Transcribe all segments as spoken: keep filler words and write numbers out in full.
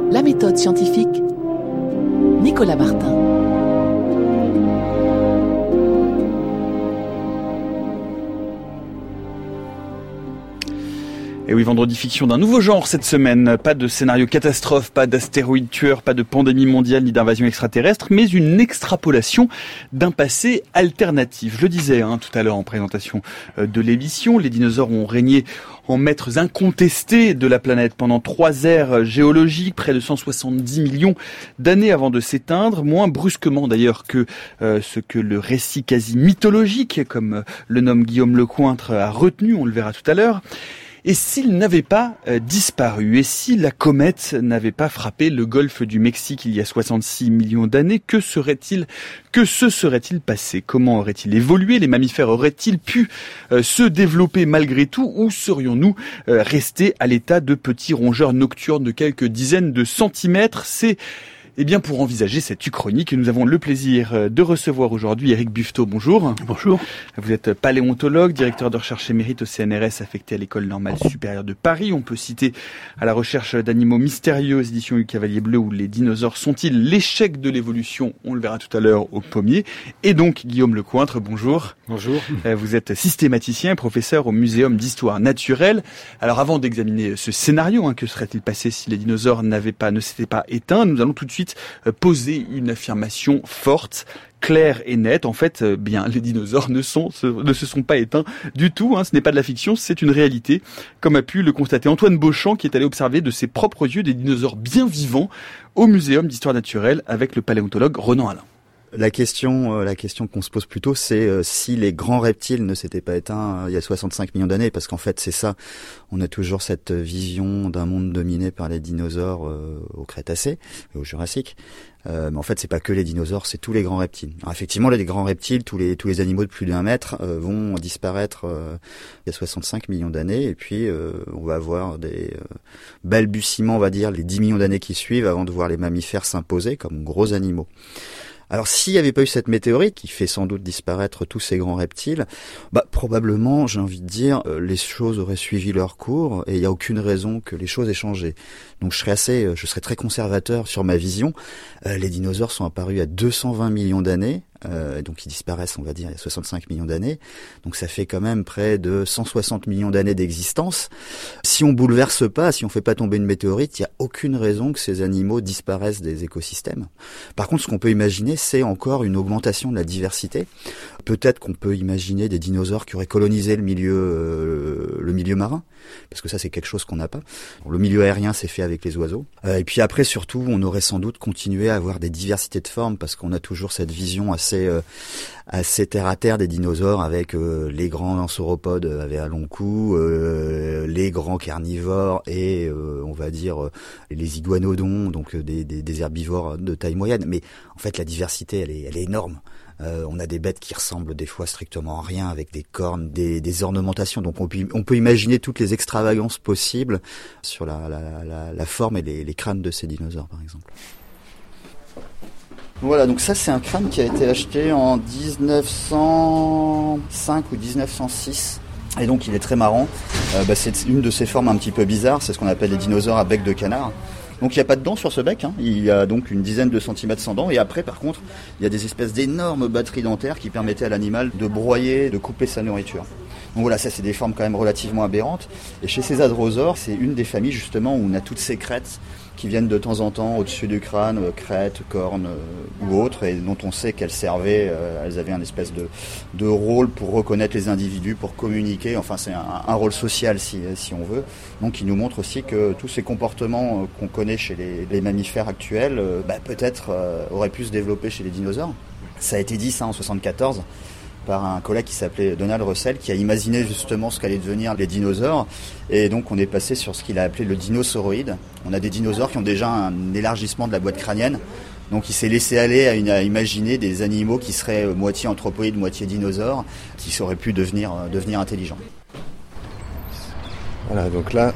La méthode scientifique, Nicolas Martin. Et oui, vendredi fiction d'un nouveau genre cette semaine. Pas de scénario catastrophe, pas d'astéroïdes tueurs, pas de pandémie mondiale ni d'invasion extraterrestre, mais une extrapolation d'un passé alternatif. Je le disais hein, tout à l'heure en présentation de l'émission, les dinosaures ont régné en maîtres incontestés de la planète pendant trois ères géologiques, près de cent soixante-dix millions d'années avant de s'éteindre, moins brusquement d'ailleurs que euh, ce que le récit quasi mythologique, comme le nomme Guillaume Lecointre, a retenu, on le verra tout à l'heure. Et s'il n'avait pas euh, disparu, et si la comète n'avait pas frappé le golfe du Mexique il y a soixante-six millions d'années, que serait-il, que se serait-il passé? Comment aurait-il évolué? Les mammifères auraient-ils pu euh, se développer malgré tout, ou serions-nous euh, restés à l'état de petits rongeurs nocturnes de quelques dizaines de centimètres? C'est Eh bien, pour envisager cette uchronie, nous avons le plaisir de recevoir aujourd'hui Éric Buffetot. Bonjour. Bonjour. Vous êtes paléontologue, directeur de recherche émérite au C N R S, affecté à l'École normale supérieure de Paris. On peut citer à la recherche d'animaux mystérieux aux éditions du Cavalier Bleu, où les dinosaures sont-ils l'échec de l'évolution? On le verra tout à l'heure au pommier. Et donc, Guillaume Lecointre, bonjour. Bonjour. Vous êtes systématicien et professeur au Muséum d'histoire naturelle. Alors, avant d'examiner ce scénario, hein, que serait-il passé si les dinosaures n'avaient pas, ne s'étaient pas éteints, nous allons tout de suite poser une affirmation forte, claire et nette. En fait, euh, bien, les dinosaures ne, sont, ne se sont pas éteints du tout. Hein. Ce n'est pas de la fiction, c'est une réalité, comme a pu le constater Antoine Beauchamp, qui est allé observer de ses propres yeux des dinosaures bien vivants au Muséum d'histoire naturelle avec le paléontologue Ronan Alain. La question, euh, la question qu'on se pose plutôt, c'est euh, si les grands reptiles ne s'étaient pas éteints euh, il y a soixante-cinq millions d'années, parce qu'en fait, c'est ça. On a toujours cette vision d'un monde dominé par les dinosaures euh, au Crétacé et au Jurassique. Euh, mais en fait, c'est pas que les dinosaures, c'est tous les grands reptiles. Alors, effectivement, les grands reptiles, tous les tous les animaux de plus d'un mètre euh, vont disparaître euh, il y a soixante-cinq millions d'années, et puis euh, on va avoir des euh, balbutiements, on va dire, les dix millions d'années qui suivent, avant de voir les mammifères s'imposer comme gros animaux. Alors, s'il n'y avait pas eu cette météorite qui fait sans doute disparaître tous ces grands reptiles, bah probablement, j'ai envie de dire, euh, les choses auraient suivi leur cours et il n'y a aucune raison que les choses aient changé. Donc, je serais assez, je serais très conservateur sur ma vision. Euh, les dinosaures sont apparus il y a deux cent vingt millions d'années. Euh, donc ils disparaissent, on va dire, il y a soixante-cinq millions d'années. Donc ça fait quand même près de cent soixante millions d'années d'existence. Si on bouleverse pas, si on fait pas tomber une météorite, il y a aucune raison que ces animaux disparaissent des écosystèmes. Par contre, ce qu'on peut imaginer, c'est encore une augmentation de la diversité. Peut-être qu'on peut imaginer des dinosaures qui auraient colonisé le milieu, euh, le milieu marin, parce que ça c'est quelque chose qu'on n'a pas. Le milieu aérien c'est fait avec les oiseaux. Euh, et puis après, surtout, on aurait sans doute continué à avoir des diversités de formes, parce qu'on a toujours cette vision assez assez, euh, assez terre à terre des dinosaures, avec euh, les grands sauropodes avec un long cou, euh, les grands carnivores et euh, on va dire euh, les iguanodons, donc euh, des, des, des herbivores de taille moyenne. Mais en fait, la diversité, elle est, elle est énorme. Euh, on a des bêtes qui ressemblent des fois strictement à rien, avec des cornes, des, des ornementations. Donc on peut, on peut imaginer toutes les extravagances possibles sur la, la, la, la forme et les, les crânes de ces dinosaures, par exemple. Voilà, donc ça c'est un crâne qui a été acheté en dix-neuf cent cinq ou dix-neuf cent six. Et donc il est très marrant. Euh, bah, c'est une de ces formes un petit peu bizarres, c'est ce qu'on appelle les dinosaures à bec de canard. Donc il n'y a pas de dents sur ce bec, hein. Il y a donc une dizaine de centimètres sans dents. Et après, par contre, il y a des espèces d'énormes batteries dentaires qui permettaient à l'animal de broyer, de couper sa nourriture. Donc voilà, ça c'est des formes quand même relativement aberrantes. Et chez ces hadrosaures, c'est une des familles justement où on a toutes ces crêtes qui viennent de temps en temps au-dessus du crâne, euh, crêtes, cornes euh, ou autres, et dont on sait qu'elles servaient, euh, elles avaient un espèce de, de rôle pour reconnaître les individus, pour communiquer, enfin c'est un, un rôle social si, si on veut. Donc il nous montre aussi que tous ces comportements euh, qu'on connaît chez les, les mammifères actuels, euh, bah, peut-être euh, auraient pu se développer chez les dinosaures. Ça a été dit ça en soixante-quatorze par un collègue qui s'appelait Donald Russell, qui a imaginé justement ce qu'allaient devenir les dinosaures. Et donc on est passé sur ce qu'il a appelé le dinosauroïde. On a des dinosaures qui ont déjà un élargissement de la boîte crânienne. Donc il s'est laissé aller à, une, à imaginer des animaux qui seraient moitié anthropoïdes, moitié dinosaures, qui auraient pu devenir, devenir intelligents. Voilà, donc là,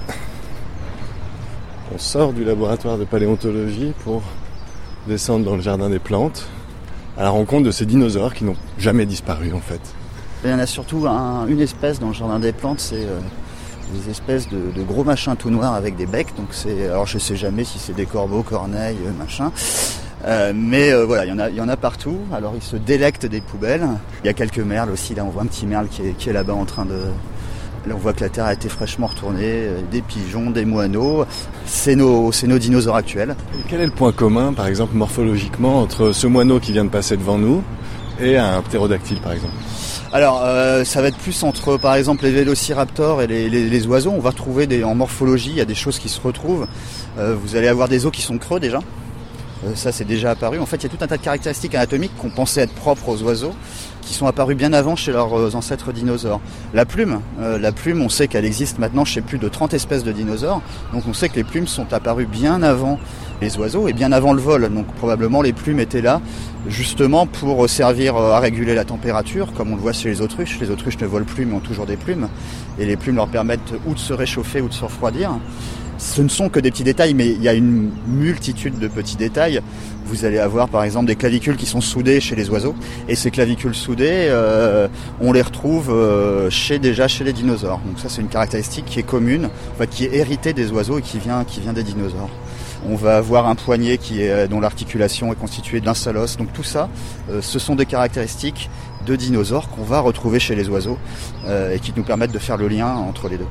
on sort du laboratoire de paléontologie pour descendre dans le jardin des plantes, à la rencontre de ces dinosaures qui n'ont jamais disparu en fait. Il y en a surtout un, une espèce dans le jardin des plantes, c'est euh, des espèces de, de gros machins tout noirs avec des becs. Donc c'est, alors je sais jamais si c'est des corbeaux, corneilles, machin. Euh, mais euh, voilà, il y en a, il y en a partout. Alors ils se délectent des poubelles. Il y a quelques merles aussi. Là, on voit un petit merle qui est, qui est là-bas en train de. Là, on voit que la terre a été fraîchement retournée. Des pigeons, des moineaux. C'est nos, c'est nos dinosaures actuels. Et quel est le point commun, par exemple morphologiquement, entre ce moineau qui vient de passer devant nous et un ptérodactyle, par exemple? Alors, euh, ça va être plus entre, par exemple, les vélociraptors et les, les, les oiseaux. On va retrouver des, en morphologie, il y a des choses qui se retrouvent. Euh, vous allez avoir des os qui sont creux déjà. Euh, ça, c'est déjà apparu. En fait, il y a tout un tas de caractéristiques anatomiques qu'on pensait être propres aux oiseaux, qui sont apparues bien avant chez leurs ancêtres dinosaures. La plume, euh, la plume, on sait qu'elle existe maintenant chez plus de trente espèces de dinosaures. Donc, on sait que les plumes sont apparues bien avant les oiseaux et bien avant le vol. Donc, probablement, les plumes étaient là justement pour servir à réguler la température, comme on le voit chez les autruches. Les autruches ne volent plus, mais ont toujours des plumes. Et les plumes leur permettent ou de se réchauffer ou de se refroidir. Ce ne sont que des petits détails, mais il y a une multitude de petits détails. Vous allez avoir par exemple des clavicules qui sont soudées chez les oiseaux, et ces clavicules soudées, euh, on les retrouve euh, chez déjà chez les dinosaures. Donc ça, c'est une caractéristique qui est commune, en fait, qui est héritée des oiseaux et qui vient qui vient des dinosaures. On va avoir un poignet qui est, dont l'articulation est constituée d'un seul os. Donc tout ça, euh, ce sont des caractéristiques de dinosaures qu'on va retrouver chez les oiseaux euh, et qui nous permettent de faire le lien entre les deux.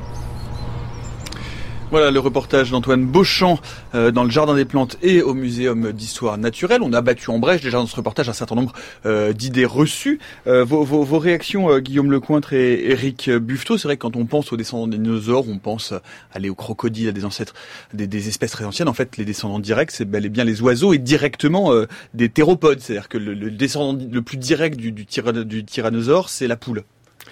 Voilà le reportage d'Antoine Beauchamp euh, dans le Jardin des Plantes et au Muséum d'Histoire Naturelle. On a battu en brèche déjà dans ce reportage un certain nombre euh, d'idées reçues. Euh, vos, vos, vos réactions, euh, Guillaume Lecointre et Éric Buffetot, c'est vrai que quand on pense aux descendants des dinosaures, on pense aller aux crocodiles, à des ancêtres, des, des espèces très anciennes. En fait, les descendants directs, c'est bel et bien les oiseaux et directement euh, des théropodes. C'est-à-dire que le, le descendant le plus direct du, du, tyran, du tyrannosaure, c'est la poule.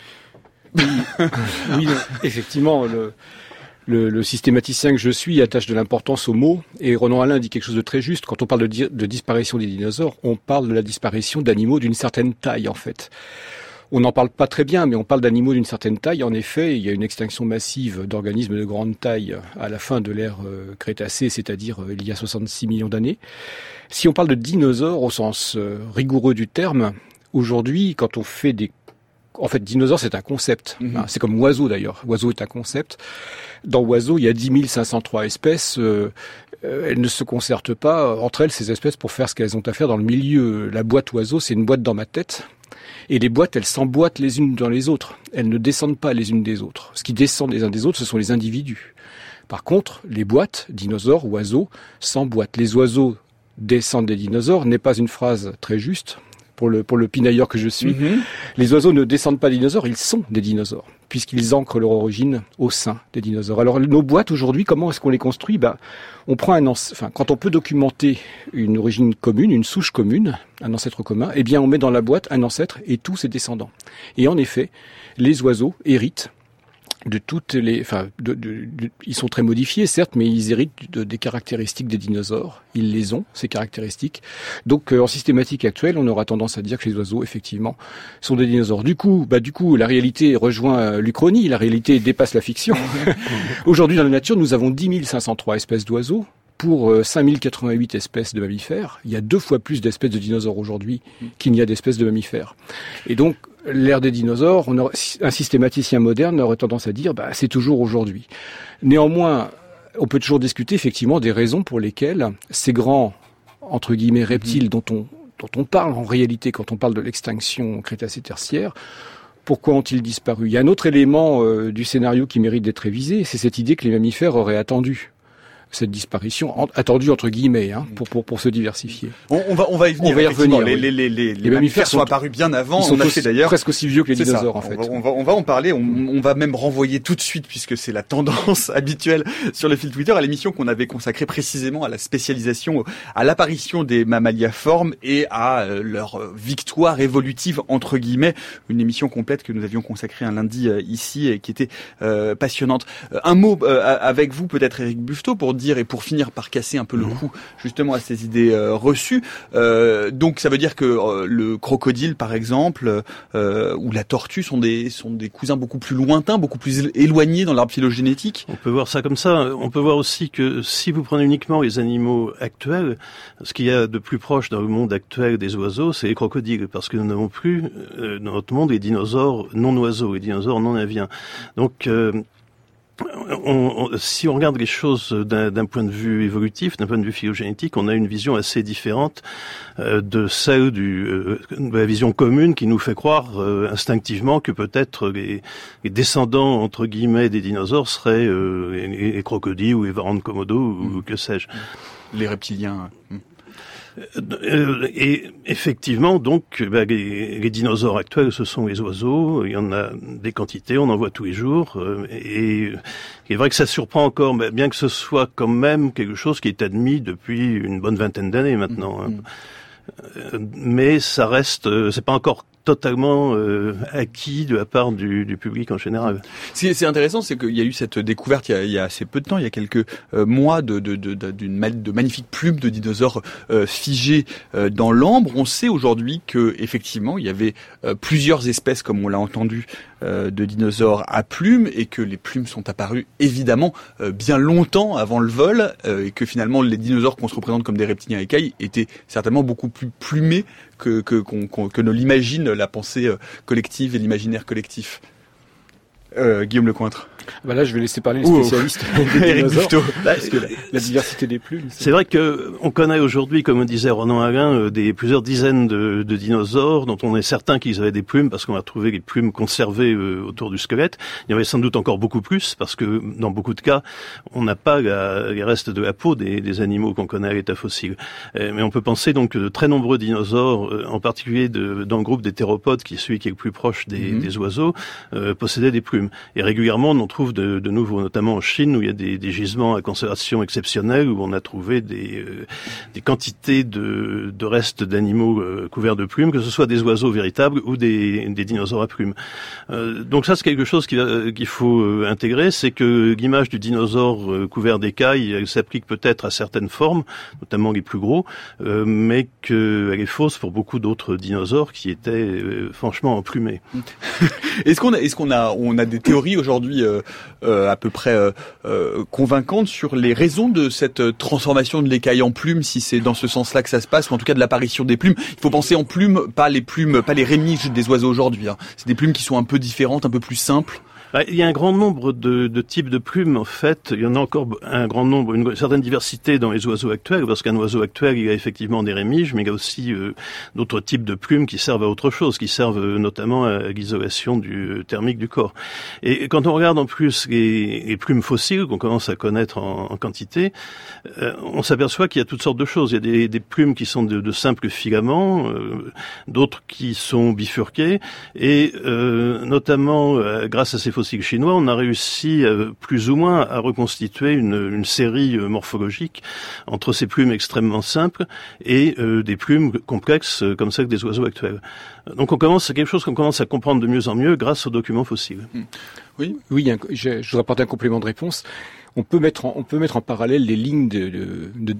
Oui, oui effectivement, le... Le, le systématicien que je suis attache de l'importance aux mots, et Ronan Alain dit quelque chose de très juste. Quand on parle de, di- de disparition des dinosaures, on parle de la disparition d'animaux d'une certaine taille, en fait. On n'en parle pas très bien, mais on parle d'animaux d'une certaine taille. En effet, il y a une extinction massive d'organismes de grande taille à la fin de l'ère euh, Crétacée, c'est-à-dire euh, il y a soixante-six millions d'années. Si on parle de dinosaures au sens euh, rigoureux du terme, aujourd'hui, quand on fait des En fait, dinosaure, c'est un concept. Mmh. C'est comme oiseau, d'ailleurs. Oiseau est un concept. Dans oiseau, il y a dix mille cinq cent trois espèces. Euh, elles ne se concertent pas entre elles, ces espèces, pour faire ce qu'elles ont à faire dans le milieu. La boîte oiseau, c'est une boîte dans ma tête. Et les boîtes, elles s'emboîtent les unes dans les autres. Elles ne descendent pas les unes des autres. Ce qui descend les uns des autres, ce sont les individus. Par contre, les boîtes, dinosaures, oiseaux, s'emboîtent. Les oiseaux descendent des dinosaures n'est pas une phrase très juste. Pour le, pour le pinailleur que je suis, mmh. Les oiseaux ne descendent pas des dinosaures, ils sont des dinosaures, puisqu'ils ancrent leur origine au sein des dinosaures. Alors, nos boîtes, aujourd'hui, comment est-ce qu'on les construit? Ben, on prend un anci- enfin, quand on peut documenter une origine commune, une souche commune, un ancêtre commun, eh bien, on met dans la boîte un ancêtre et tous ses descendants. Et en effet, les oiseaux héritent de toutes les, enfin, de, de, de, ils sont très modifiés, certes, mais ils héritent de, des caractéristiques des dinosaures. Ils les ont, ces caractéristiques. Donc, euh, en systématique actuelle, on aura tendance à dire que les oiseaux, effectivement, sont des dinosaures. Du coup, bah, du coup, la réalité rejoint euh, l'Uchronie. La réalité dépasse la fiction. Aujourd'hui, dans la nature, nous avons dix mille cinq cent trois espèces d'oiseaux pour euh, cinq mille quatre-vingt-huit espèces de mammifères. Il y a deux fois plus d'espèces de dinosaures aujourd'hui qu'il n'y a d'espèces de mammifères. Et donc, l'ère des dinosaures, on aurait, un systématicien moderne aurait tendance à dire, bah, c'est toujours aujourd'hui. Néanmoins, on peut toujours discuter effectivement des raisons pour lesquelles ces grands, entre guillemets, reptiles mmh. dont on, dont on parle en réalité quand on parle de l'extinction crétacée-tertiaire, pourquoi ont-ils disparu? Il y a un autre élément euh, du scénario qui mérite d'être révisé, c'est cette idée que les mammifères auraient attendu cette disparition, en, attendue entre guillemets, hein, pour, pour, pour se diversifier. On, on, va, on va y venir. On va y revenir. Les, oui. les, les, les, les mammifères sont, sont apparus bien avant. Ils sont on a fait d'ailleurs presque aussi vieux que les dinosaures, en fait. On va, on va, on va en parler. On, on va même renvoyer tout de suite, puisque c'est la tendance habituelle sur le fil Twitter, à l'émission qu'on avait consacrée précisément à la spécialisation, à l'apparition des mammaliaformes et à euh, leur victoire évolutive, entre guillemets. Une émission complète que nous avions consacrée un lundi euh, ici et qui était euh, passionnante. Euh, un mot euh, avec vous, peut-être, Éric Buffetot, pour dire et pour finir par casser un peu le cou justement à ces idées euh, reçues. Euh, donc ça veut dire que euh, le crocodile par exemple euh, ou la tortue sont des sont des cousins beaucoup plus lointains, beaucoup plus éloignés dans l'arbre phylogénétique. On peut voir ça comme ça. On peut voir aussi que si vous prenez uniquement les animaux actuels, ce qu'il y a de plus proche dans le monde actuel des oiseaux, c'est les crocodiles, parce que nous n'avons plus euh, dans notre monde les dinosaures non oiseaux, les dinosaures non aviens. Donc euh, on, on, si on regarde les choses d'un, d'un point de vue évolutif, d'un point de vue phylogénétique, on a une vision assez différente euh, de celle du, euh, de la vision commune qui nous fait croire euh, instinctivement que peut-être les, les descendants entre guillemets des dinosaures seraient euh, les, les crocodiles ou les varans de Komodo ou, mmh. ou que sais-je. Les reptiliens. Mmh. Et effectivement, donc, bah, les, les dinosaures actuels, ce sont les oiseaux. Il y en a des quantités, on en voit tous les jours. Et il est vrai que ça surprend encore, bien que ce soit quand même quelque chose qui est admis depuis une bonne vingtaine d'années maintenant. Mmh. Mais ça reste, c'est pas encore totalement euh, acquis de la part du, du public en général. Ce qui est intéressant, c'est qu'il y a eu cette découverte il y a, il y a assez peu de temps, il y a quelques euh, mois, de, de, de, de, d'une, de magnifiques plumes de dinosaures euh, figées euh, dans l'ambre. On sait aujourd'hui que effectivement, il y avait euh, plusieurs espèces, comme on l'a entendu, euh, de dinosaures à plumes, et que les plumes sont apparues évidemment euh, bien longtemps avant le vol, euh, et que finalement les dinosaures qu'on se représente comme des reptiliens écailles étaient certainement beaucoup plus plumés que, que, qu'on, qu'on, que ne l'imagine la pensée collective et l'imaginaire collectif. Euh, Guillaume Lecointre. Bah là, je vais laisser parler les spécialistes oh. des dinosaures, bah, parce que la, la diversité des plumes. C'est, c'est vrai que on connaît aujourd'hui, comme disait Ronan Alain, des plusieurs dizaines de, de dinosaures dont on est certain qu'ils avaient des plumes parce qu'on a trouvé les plumes conservées euh, autour du squelette. Il y en avait sans doute encore beaucoup plus parce que dans beaucoup de cas, on n'a pas la, les restes de la peau des, des animaux qu'on connaît à l'état fossile. Euh, mais on peut penser donc que de très nombreux dinosaures, euh, en particulier de, dans le groupe des théropodes, qui est celui qui est le plus proche des, mmh. des oiseaux, euh, possédaient des plumes. Et régulièrement, on en trouve de, de nouveau, notamment en Chine, où il y a des, des gisements à conservation exceptionnels, où on a trouvé des, euh, des quantités de, de restes d'animaux euh, couverts de plumes, que ce soit des oiseaux véritables ou des, des dinosaures à plumes. Euh, donc ça, c'est quelque chose qu'il, va, qu'il faut euh, intégrer, c'est que l'image du dinosaure euh, couvert d'écailles, elle s'applique peut-être à certaines formes, notamment les plus gros, euh, mais qu'elle est fausse pour beaucoup d'autres dinosaures qui étaient euh, franchement emplumés. Est-ce qu'on a, est-ce qu'on a, on a des théories aujourd'hui euh, euh, à peu près euh, euh, convaincantes sur les raisons de cette transformation de l'écaille en plume, si c'est dans ce sens-là que ça se passe, ou en tout cas de l'apparition des plumes. Il faut penser en plumes, pas les plumes, pas les rémiges des oiseaux aujourd'hui. Hein. C'est des plumes qui sont un peu différentes, un peu plus simples. Il y a un grand nombre de, de types de plumes, en fait. Il y en a encore un grand nombre, une certaine diversité dans les oiseaux actuels, parce qu'un oiseau actuel, il a effectivement des rémiges, mais il y a aussi euh, d'autres types de plumes qui servent à autre chose, qui servent euh, notamment à l'isolation du, thermique du corps. Et quand on regarde en plus les, les plumes fossiles qu'on commence à connaître en, en quantité, euh, on s'aperçoit qu'il y a toutes sortes de choses. Il y a des, des plumes qui sont de, de simples filaments, euh, d'autres qui sont bifurquées, et euh, notamment euh, grâce à ces fossiles chinois, on a réussi euh, plus ou moins à reconstituer une, une série euh, morphologique entre ces plumes extrêmement simples et euh, des plumes complexes euh, comme celles des oiseaux actuels. Donc on commence, c'est quelque chose qu'on commence à comprendre de mieux en mieux grâce aux documents fossiles. Mmh. Oui, oui, un, je, je vous apporte un complément de réponse. On peut mettre en, on peut mettre en parallèle les lignes de, de, de,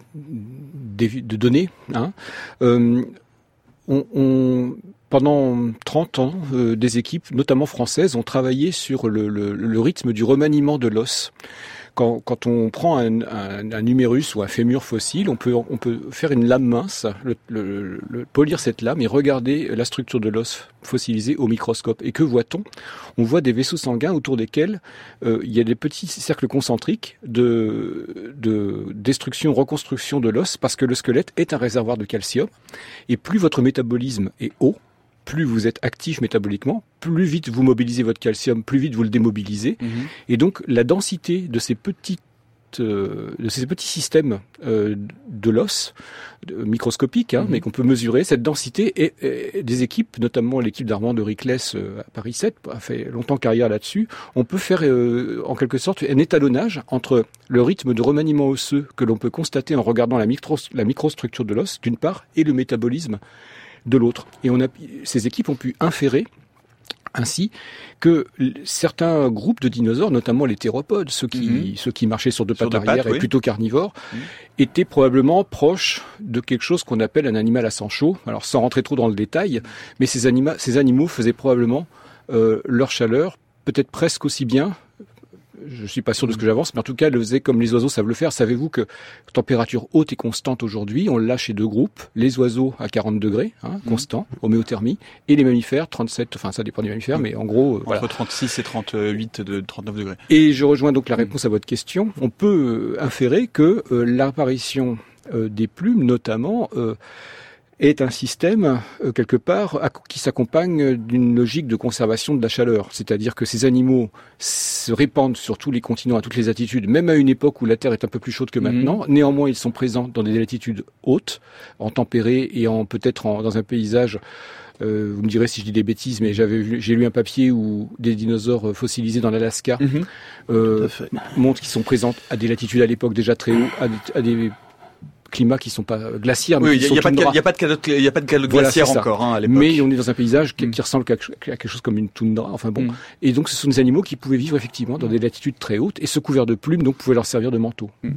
de, de données. Hein. Euh, on, on Pendant trente ans, euh, des équipes, notamment françaises, ont travaillé sur le, le, le rythme du remaniement de l'os. Quand, quand on prend un, un, un humérus ou un fémur fossile, on peut, on peut faire une lame mince, le, le, le, polir cette lame et regarder la structure de l'os fossilisé au microscope. Et que voit-on ? On voit des vaisseaux sanguins autour desquels euh, il y a des petits cercles concentriques de, de destruction, reconstruction de l'os, parce que le squelette est un réservoir de calcium. Et plus votre métabolisme est haut, plus vous êtes actif métaboliquement, plus vite vous mobilisez votre calcium, plus vite vous le démobilisez. Mmh. Et donc la densité de ces petites, euh, de ces petits systèmes euh, de l'os, de, microscopiques, hein, mmh. mais qu'on peut mesurer, cette densité, et, et des équipes, notamment l'équipe d'Armand de Riclès euh, à Paris sept, a fait longtemps carrière là-dessus, on peut faire euh, en quelque sorte un étalonnage entre le rythme de remaniement osseux que l'on peut constater en regardant la, micro, la microstructure de l'os, d'une part, et le métabolisme de l'autre. Et on a, ces équipes ont pu inférer ainsi que certains groupes de dinosaures, notamment les théropodes, ceux qui, mmh. ceux qui marchaient sur deux sur pattes arrière et oui. plutôt carnivores, mmh. étaient probablement proches de quelque chose qu'on appelle un animal à sang chaud. Alors sans rentrer trop dans le détail, mais ces, anima- ces animaux faisaient probablement euh, leur chaleur peut-être presque aussi bien je suis pas sûr de ce que j'avance, mais en tout cas, elle le faisait comme les oiseaux savent le faire. Savez-vous que température haute et constante aujourd'hui, on l'a chez deux groupes, les oiseaux à quarante degrés, hein, constant, homéothermie, et les mammifères, trente-sept, enfin ça dépend des mammifères, mais en gros, euh, voilà. Entre trente-six et trente-huit, de trente-neuf degrés. Et je rejoins donc la réponse à votre question. On peut euh, inférer que euh, l'apparition euh, des plumes, notamment, euh, est un système, euh, quelque part, à, qui s'accompagne d'une logique de conservation de la chaleur. C'est-à-dire que ces animaux se répandent sur tous les continents, à toutes les latitudes, même à une époque où la Terre est un peu plus chaude que maintenant. Mmh. Néanmoins, ils sont présents dans des latitudes hautes, en tempéré et en peut-être en, dans un paysage. Euh, vous me direz si je dis des bêtises, mais j'avais vu, j'ai lu un papier où des dinosaures fossilisés dans l'Alaska mmh. euh, montrent qu'ils sont présents à des latitudes à l'époque déjà très haut, à, à des climats qui sont pas glaciaires, mais oui, qui il sont y a pas de toundra. Il y a pas de calotte, il y a pas de calotte Voilà, glaciaire encore hein, à l'époque. Mais on est dans un paysage qui, mm. qui ressemble à quelque chose comme une toundra. Enfin bon. Mm. Et donc ce sont des animaux qui pouvaient vivre effectivement dans des latitudes très hautes et se couverts de plumes, donc pouvaient leur servir de manteau. Mm.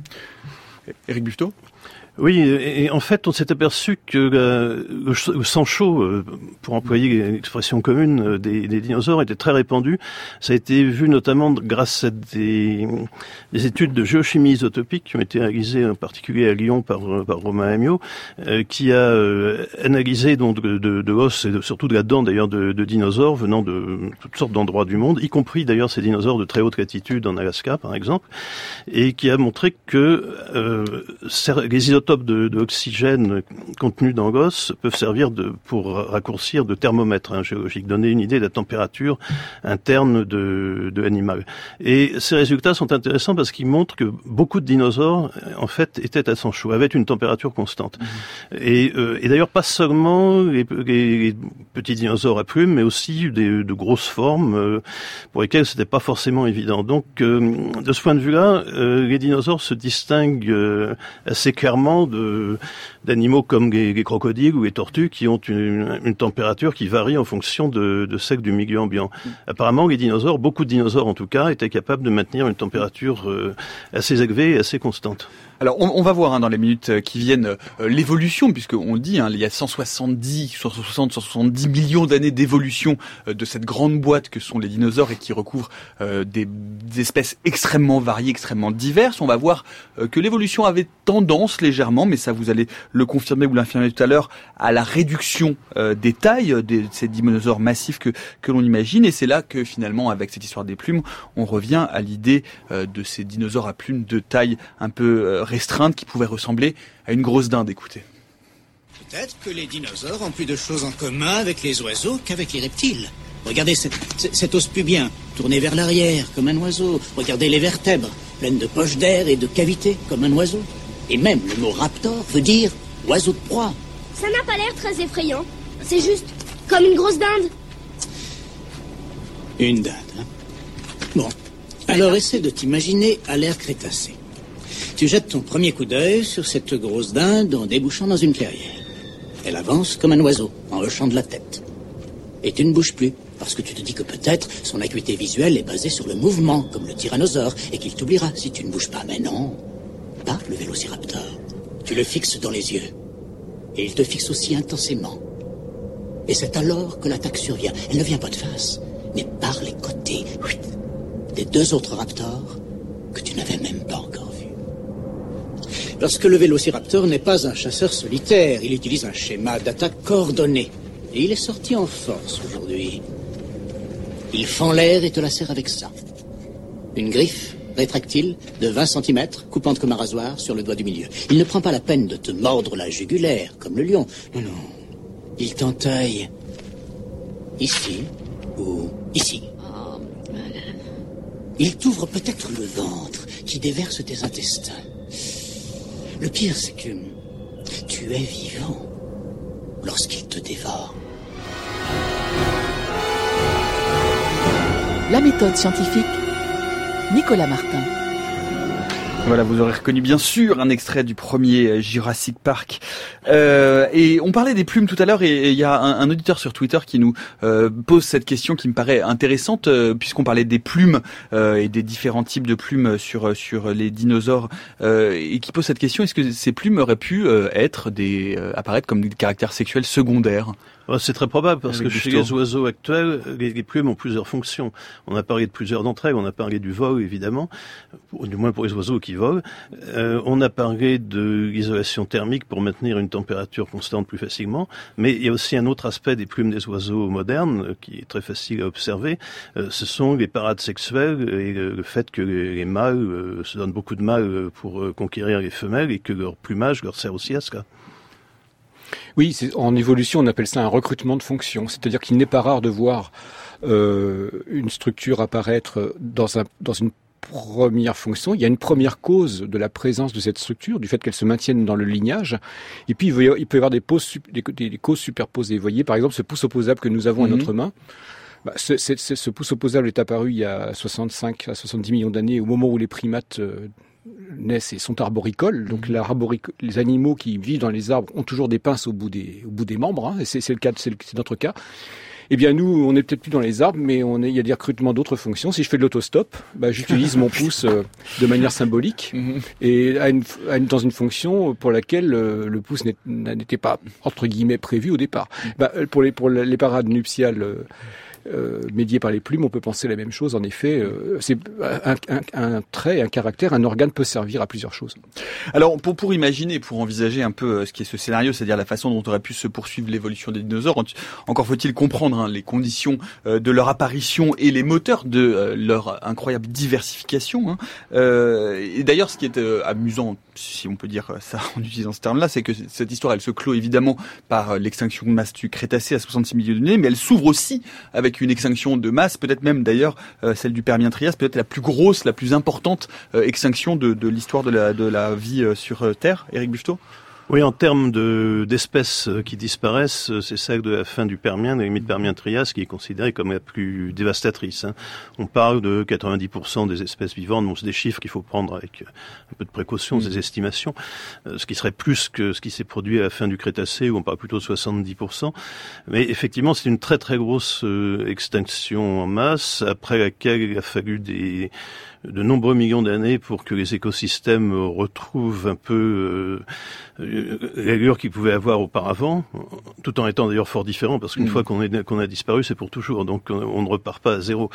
Éric Buffetot ? Oui, et en fait, on s'est aperçu que euh, le sang chaud, euh, pour employer l'expression commune, euh, des, des dinosaures était très répandu. Ça a été vu notamment grâce à des, des études de géochimie isotopique qui ont été réalisées en particulier à Lyon par, par Romain Amiot, euh, qui a euh, analysé donc de, de, de l'os et de, surtout de la dent d'ailleurs de, de dinosaures venant de toutes sortes d'endroits du monde, y compris d'ailleurs ces dinosaures de très haute latitude en Alaska par exemple, et qui a montré que euh, les isotopes De, de oxygène contenu dans l'os peuvent servir de, pour raccourcir de thermomètre hein, géologique, donner une idée de la température interne de, de l'animal. Et ces résultats sont intéressants parce qu'ils montrent que beaucoup de dinosaures, en fait, étaient à sang chaud, avaient une température constante. Mmh. Et, euh, et d'ailleurs, pas seulement les, les, les petits dinosaures à plumes, mais aussi des, de grosses formes euh, pour lesquelles c'était pas forcément évident. Donc, euh, de ce point de vue-là, euh, les dinosaures se distinguent euh, assez clairement de, d'animaux comme les, les crocodiles ou les tortues qui ont une, une température qui varie en fonction de, de celle du milieu ambiant. Mmh. Apparemment, les dinosaures, beaucoup de dinosaures en tout cas, étaient capables de maintenir une température euh, assez élevée et assez constante. Alors, on, on va voir hein, dans les minutes qui viennent euh, l'évolution, puisqu'on le dit, hein, il y a cent soixante-dix, cent soixante, cent soixante-dix millions d'années d'évolution euh, de cette grande boîte que sont les dinosaures et qui recouvre euh, des, des espèces extrêmement variées, extrêmement diverses. On va voir euh, que l'évolution avait tendance légèrement, mais ça vous allez le confirmer ou l'infirmer tout à l'heure, à la réduction euh, des tailles de ces dinosaures massifs que, que l'on imagine. Et c'est là que finalement, avec cette histoire des plumes, on revient à l'idée euh, de ces dinosaures à plumes de taille un peu euh, restreinte qui pouvait ressembler à une grosse dinde. Écoutez. Peut-être que les dinosaures ont plus de choses en commun avec les oiseaux qu'avec les reptiles. Regardez cet, cet os pubien, tourné vers l'arrière, comme un oiseau. Regardez les vertèbres, pleines de poches d'air et de cavités, comme un oiseau. Et même le mot raptor veut dire oiseau de proie. Ça n'a pas l'air très effrayant. C'est juste comme une grosse dinde. Une dinde, hein? Bon, alors essaie de t'imaginer à l'ère Crétacé. Tu jettes ton premier coup d'œil sur cette grosse dinde en débouchant dans une clairière. Elle avance comme un oiseau, en hochant de la tête. Et tu ne bouges plus, parce que tu te dis que peut-être son acuité visuelle est basée sur le mouvement, comme le tyrannosaure, et qu'il t'oubliera si tu ne bouges pas. Mais non, pas le vélociraptor. Tu le fixes dans les yeux. Et il te fixe aussi intensément. Et c'est alors que l'attaque survient. Elle ne vient pas de face, mais par les côtés. Des deux autres raptors que tu n'avais même pas encore vus. Lorsque le vélociraptor n'est pas un chasseur solitaire, il utilise un schéma d'attaque coordonné. Et il est sorti en force aujourd'hui. Il fend l'air et te lacère avec ça. Une griffe rétractile de vingt centimètres, coupante comme un rasoir sur le doigt du milieu. Il ne prend pas la peine de te mordre la jugulaire, comme le lion. Non, non. Il t'entaille ici ou ici. Il t'ouvre peut-être le ventre qui déverse tes intestins. Le pire, c'est que tu es vivant lorsqu'il te dévore. La méthode scientifique, Nicolas Martin. Voilà, vous aurez reconnu bien sûr un extrait du premier Jurassic Park. Euh, et on parlait des plumes tout à l'heure, et il y a un, un auditeur sur Twitter qui nous euh, pose cette question qui me paraît intéressante, euh, puisqu'on parlait des plumes euh, et des différents types de plumes sur sur les dinosaures, euh, et qui pose cette question: est-ce que ces plumes auraient pu euh, être des euh, apparaître comme des caractères sexuels secondaires ? C'est très probable, parce Avec que chez Busto. les oiseaux actuels, les, les plumes ont plusieurs fonctions. On a parlé de plusieurs d'entre elles. On a parlé du vol, évidemment, ou du moins pour les oiseaux qui volent. Euh, on a parlé de l'isolation thermique pour maintenir une température constante plus facilement. Mais il y a aussi un autre aspect des plumes des oiseaux modernes, euh, qui est très facile à observer. Euh, ce sont les parades sexuelles et le, le fait que les, les mâles euh, se donnent beaucoup de mal pour euh, conquérir les femelles et que leur plumage leur sert aussi à cela. Oui, c'est, en évolution, on appelle ça un recrutement de fonction. C'est-à-dire qu'il n'est pas rare de voir euh, une structure apparaître dans, un, dans une première fonction. Il y a une première cause de la présence de cette structure, du fait qu'elle se maintienne dans le lignage. Et puis, il peut y avoir des, poses, des, des causes superposées. Vous voyez, par exemple, ce pouce opposable que nous avons mm-hmm. à notre main. Bah, ce, ce, ce pouce opposable est apparu il y a soixante-cinq à soixante-dix millions d'années, au moment où les primates euh, naissent et sont arboricoles. Donc mmh. l'arboric- les animaux qui vivent dans les arbres ont toujours des pinces au bout des, au bout des membres, hein, et c'est, c'est le cas, c'est, le, c'est notre cas. Eh bien nous, on n'est peut-être plus dans les arbres, mais on est, il y a des recrutements d'autres fonctions. Si je fais de l'autostop, bah, j'utilise mon pouce euh, de manière symbolique mmh. et à une, à une, dans une fonction pour laquelle euh, le pouce n'était pas entre guillemets prévu au départ. Mmh. Bah, pour les pour les parades nuptiales. Euh, Euh, médié par les plumes, on peut penser la même chose. En effet, euh, c'est un, un, un trait, un caractère, un organe peut servir à plusieurs choses. Alors, pour, pour imaginer, pour envisager un peu ce qui est ce scénario, c'est-à-dire la façon dont aurait pu se poursuivre l'évolution des dinosaures, encore faut-il comprendre hein, les conditions euh, de leur apparition et les moteurs de euh, leur incroyable diversification. Hein. Euh, et d'ailleurs, ce qui est euh, amusant, si on peut dire ça en utilisant ce terme-là, c'est que cette histoire, elle se clôt évidemment par l'extinction de masse du Crétacé à soixante-six millions d'années, mais elle s'ouvre aussi avec une extinction de masse, peut-être même d'ailleurs euh, celle du Permien-Trias, peut-être la plus grosse, la plus importante euh, extinction de, de l'histoire de la, de la vie euh, sur euh, Terre. Éric Busto ? Oui, en termes de, d'espèces qui disparaissent, c'est celle de la fin du Permien, de la limite Permien-Trias, qui est considérée comme la plus dévastatrice. Hein. On parle de quatre-vingt-dix pour cent des espèces vivantes, bon, c'est des chiffres qu'il faut prendre avec un peu de précaution, mmh. des estimations, euh, ce qui serait plus que ce qui s'est produit à la fin du Crétacé, où on parle plutôt de soixante-dix pour cent. Mais effectivement, c'est une très très grosse euh, extinction en masse, après laquelle il a fallu des... de nombreux millions d'années pour que les écosystèmes retrouvent un peu euh, l'allure qu'ils pouvaient avoir auparavant, tout en étant d'ailleurs fort différents, parce qu'une mmh. fois qu'on, est, qu'on a disparu, c'est pour toujours, donc on, on ne repart pas à zéro.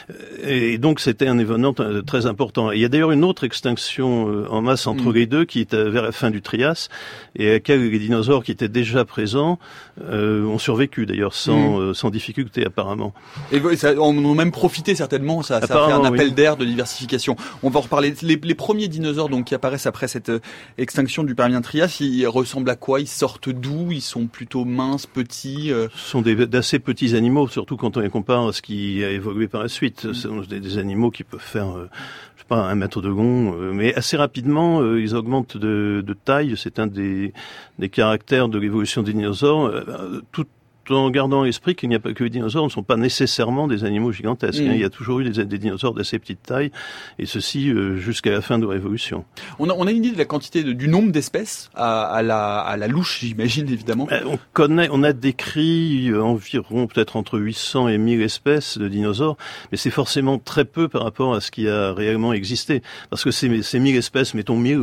Et donc c'était un événement très important. Et il y a d'ailleurs une autre extinction en masse entre mmh. les deux, qui est vers la fin du Trias, et à laquelle les dinosaures qui étaient déjà présents euh, ont survécu, d'ailleurs, sans, mmh. euh, sans difficulté apparemment. Et ça, on en a même profité certainement, ça, ça a fait un appel oui. d'air de diversification. On va en reparler. Les, les premiers dinosaures donc qui apparaissent après cette euh, extinction du Permien-Trias, ils ressemblent à quoi ? Ils sortent d'où ? Ils sont plutôt minces, petits euh... Ce sont des, d'assez petits animaux, surtout quand on les compare à ce qui a évolué par la suite. Mmh. Ce sont des, des animaux qui peuvent faire, euh, je sais pas, un mètre de long, euh, mais assez rapidement, euh, ils augmentent de, de taille. C'est un des, des caractères de l'évolution des dinosaures. Euh, tout en gardant à l'esprit qu'il n'y a pas que les dinosaures ne sont pas nécessairement des animaux gigantesques. Mmh. Il y a toujours eu des, des dinosaures d'assez petite taille, et ceci euh, jusqu'à la fin de l'évolution. On a, on a une idée de la quantité, de, du nombre d'espèces à, à, la, à la louche, j'imagine, évidemment. Euh, on connaît, on a décrit environ peut-être entre huit cents et mille espèces de dinosaures, mais c'est forcément très peu par rapport à ce qui a réellement existé. Parce que ces, ces mille espèces, mettons mille,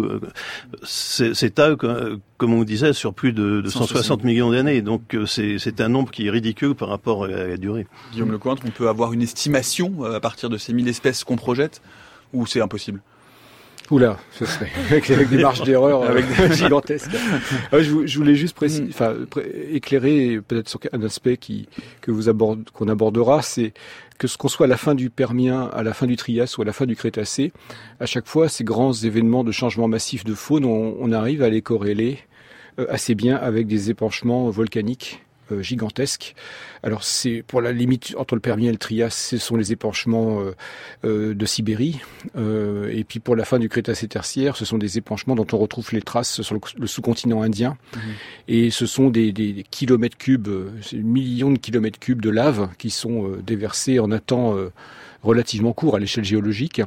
c'est, c'est tal, comme on disait, sur plus de, de cent soixante millions d'années. Donc c'est, c'est un nombre qui est ridicule par rapport à la durée. Guillaume Lecointre, on peut avoir une estimation à partir de ces mille espèces qu'on projette, ou c'est impossible ? Oula, ce serait avec, avec des marges d'erreur avec des gigantesques. Euh, je, je voulais juste préciser, enfin, éclairer peut-être sur un aspect qui que vous aborde, qu'on abordera, c'est que ce qu'on soit à la fin du Permien, à la fin du Trias ou à la fin du Crétacé, à chaque fois, ces grands événements de changement massif de faune, on, on arrive à les corréler euh, assez bien avec des épanchements volcaniques Euh, gigantesques. Alors c'est pour la limite entre le Permien et le Trias, ce sont les épanchements euh, euh, de Sibérie. Euh, et puis pour la fin du Crétacé tertiaire, ce sont des épanchements dont on retrouve les traces sur le, le sous-continent indien. Mmh. Et ce sont des, des, des kilomètres cubes, euh, millions de kilomètres cubes de lave qui sont euh, déversés en un temps euh, relativement court à l'échelle géologique.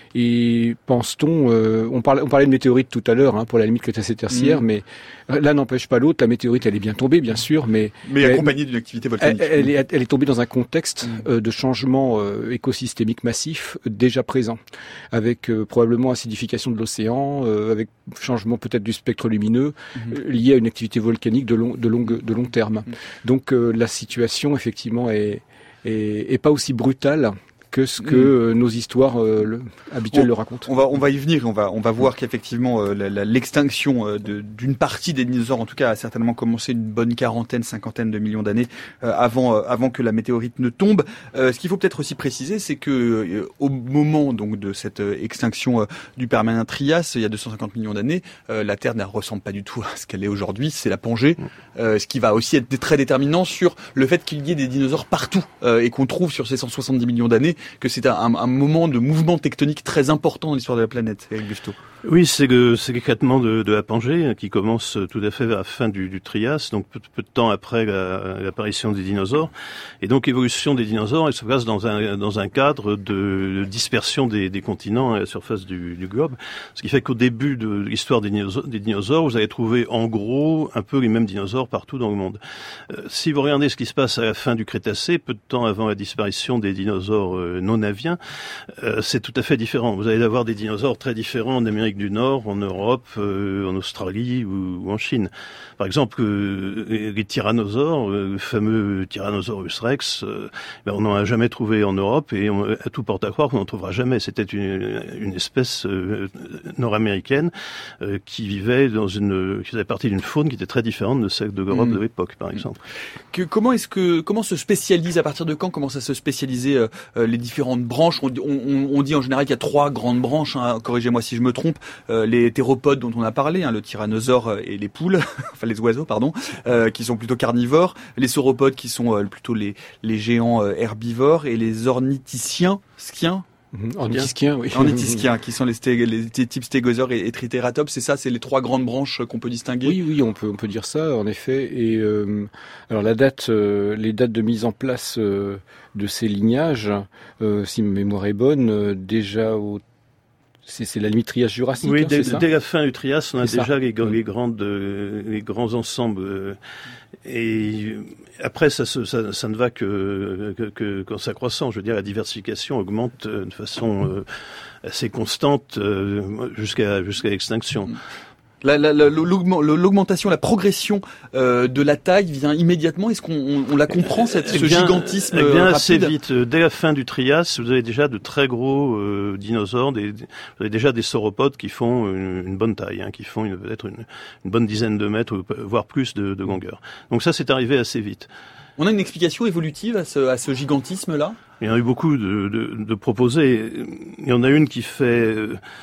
Et pense-t-on, euh, on, parlait, on parlait de météorites tout à l'heure, hein, pour la limite Crétacé-Tertiaire, mmh. mais l'un n'empêche pas l'autre. La météorite, elle est bien tombée, bien sûr, mais... Mais elle, accompagnée d'une activité volcanique. Elle, elle, est, elle est tombée dans un contexte mmh. euh, de changement euh, écosystémique massif euh, déjà présent, avec euh, probablement acidification de l'océan, euh, avec changement peut-être du spectre lumineux, mmh. euh, lié à une activité volcanique de long, de longue, de long terme. Mmh. Donc euh, la situation, effectivement, est, est, est pas aussi brutale que ce que mmh. euh, nos histoires euh, le, habituelles on, le racontent. On va, on va y venir. On va, on va voir qu'effectivement euh, la, la, l'extinction euh, de, d'une partie des dinosaures, en tout cas, a certainement commencé une bonne quarantaine, cinquantaine de millions d'années euh, avant, euh, avant que la météorite ne tombe. Euh, ce qu'il faut peut-être aussi préciser, c'est que euh, au moment donc de cette euh, extinction euh, du Permien-Trias, il y a deux cent cinquante millions d'années, euh, la Terre ne ressemble pas du tout à ce qu'elle est aujourd'hui. C'est la Pangée, euh, ce qui va aussi être très déterminant sur le fait qu'il y ait des dinosaures partout euh, et qu'on trouve sur ces cent soixante-dix millions d'années que c'est un, un moment de mouvement tectonique très important dans l'histoire de la planète, Éric Buffetot. Oui, c'est, que, c'est l'éclatement de, de la Pangée qui commence tout à fait vers la fin du, du Trias, donc peu, peu de temps après la, l'apparition des dinosaures. Et donc l'évolution des dinosaures, elle se passe dans un, dans un cadre de dispersion des, des continents à la surface du, du globe. Ce qui fait qu'au début de l'histoire des dinosaures, des dinosaures, vous allez trouver en gros un peu les mêmes dinosaures partout dans le monde. Euh, si vous regardez ce qui se passe à la fin du Crétacé, peu de temps avant la disparition des dinosaures euh, non aviens, euh, c'est tout à fait différent. Vous allez avoir des dinosaures très différents en Amérique du Nord, en Europe, euh, en Australie ou, ou en Chine. Par exemple, euh, les tyrannosaures, euh, le fameux Tyrannosaurus rex, euh, ben on n'en a jamais trouvé en Europe et on, à tout porte à croire qu'on n'en trouvera jamais. C'était une, une espèce euh, nord-américaine euh, qui vivait dans une, qui faisait partie d'une faune qui était très différente de celle de l'Europe mmh. de l'époque, par exemple. Que, comment est-ce que comment se spécialise à partir de quand commence à se spécialiser euh, les différentes branches? On, on, on dit en général qu'il y a trois grandes branches. Hein, corrigez-moi si je me trompe. Euh, les théropodes dont on a parlé, hein, le tyrannosaure et les poules, enfin les oiseaux, pardon, euh, qui sont plutôt carnivores. Les sauropodes qui sont euh, plutôt les les géants euh, herbivores et les ornithischiens, skiens. Mmh, ornithischiens, oui. Ornithischiens, qui sont les, stég- les types stégosaures et, et tritératops, c'est ça, c'est les trois grandes branches qu'on peut distinguer. Oui, oui, on peut, on peut dire ça, en effet. Et euh, alors la date, euh, les dates de mise en place euh, de ces lignages, euh, si ma mémoire est bonne, euh, déjà au C'est, c'est la limite Trias-Jurassique. Oui, hein, dès, c'est ça dès la fin du Trias, on a c'est déjà les, les grandes, euh, les grands ensembles. Euh, et après, ça, ça, ça ne va que, que, que qu'en s'accroissant. Je veux dire, la diversification augmente de façon euh, assez constante euh, jusqu'à jusqu'à l'extinction. La, la, la, l'augmentation, la progression euh, de la taille vient immédiatement. Est-ce qu'on on, on la comprend, cette, ce bien, gigantisme elle vient rapide assez vite. Dès la fin du Trias, vous avez déjà de très gros euh, dinosaures. Des, vous avez déjà des sauropodes qui font une, une bonne taille, hein, qui font une, peut-être une, une bonne dizaine de mètres, voire plus de, de longueur. Donc ça, c'est arrivé assez vite. On a une explication évolutive à ce, à ce gigantisme-là ? Il y en a eu beaucoup de, de, de proposées. Il y en a une qui fait...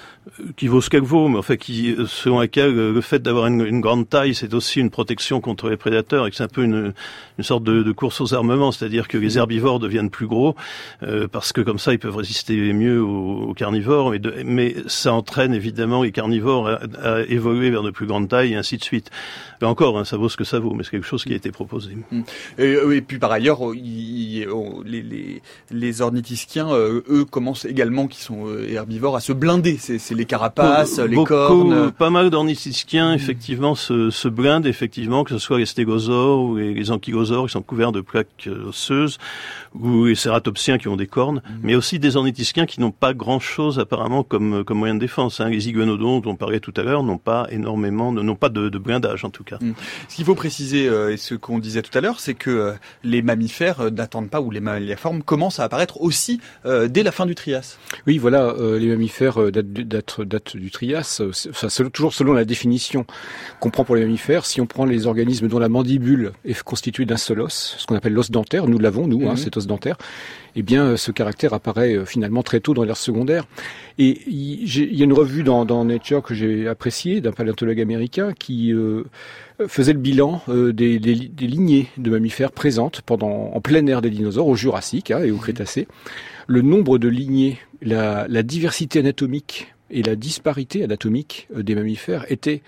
qui vaut ce qu'elle vaut, mais en fait, qui, selon laquelle le fait d'avoir une, une grande taille, c'est aussi une protection contre les prédateurs, et que c'est un peu une, une sorte de, de course aux armements, c'est-à-dire que les herbivores deviennent plus gros, euh, parce que comme ça, ils peuvent résister mieux aux, aux carnivores, mais, de, mais ça entraîne évidemment les carnivores à, à évoluer vers de plus grandes tailles, et ainsi de suite. Mais encore, hein, ça vaut ce que ça vaut, mais c'est quelque chose qui a été proposé. Et, et puis par ailleurs, il, il, les, les, les ornithischiens, euh, eux, commencent également, qui sont herbivores, à se blinder. C'est, c'est les carapaces, Be- les beaucoup, cornes. Pas mal d'ornithischiens, effectivement, se, se blindent, effectivement, que ce soit les stégosaures ou les, les ankylosaures qui sont couverts de plaques osseuses, ou les cératopsiens qui ont des cornes, mmh. mais aussi des ornithischiens qui n'ont pas grand-chose apparemment comme, comme moyen de défense. Hein. Les iguanodons dont on parlait tout à l'heure n'ont pas énormément, n'ont pas de, de blindage en tout cas. Mmh. Ce qu'il faut préciser, euh, et ce qu'on disait tout à l'heure, c'est que euh, les mammifères euh, n'attendent pas, ou les mammifères commencent à apparaître aussi euh, dès la fin du Trias. Oui, voilà, euh, les mammifères euh, datent, datent, datent du Trias, euh, enfin, selon, toujours selon la définition qu'on prend pour les mammifères. Si on prend les organismes dont la mandibule est constituée d'un seul os, ce qu'on appelle l'os dentaire, nous l'avons, nous, mmh. hein, cet os dentaire, eh bien, ce caractère apparaît euh, finalement très tôt dans l'ère secondaire. Et il y a une revue dans, dans Nature que j'ai appréciée, d'un paléontologue américain, qui euh, faisait le bilan euh, des, des, des lignées de mammifères présentes pendant en pleine ère des dinosaures, au Jurassique hein, et au Crétacé. Le nombre de lignées, la, la diversité anatomique et la disparité anatomique des mammifères était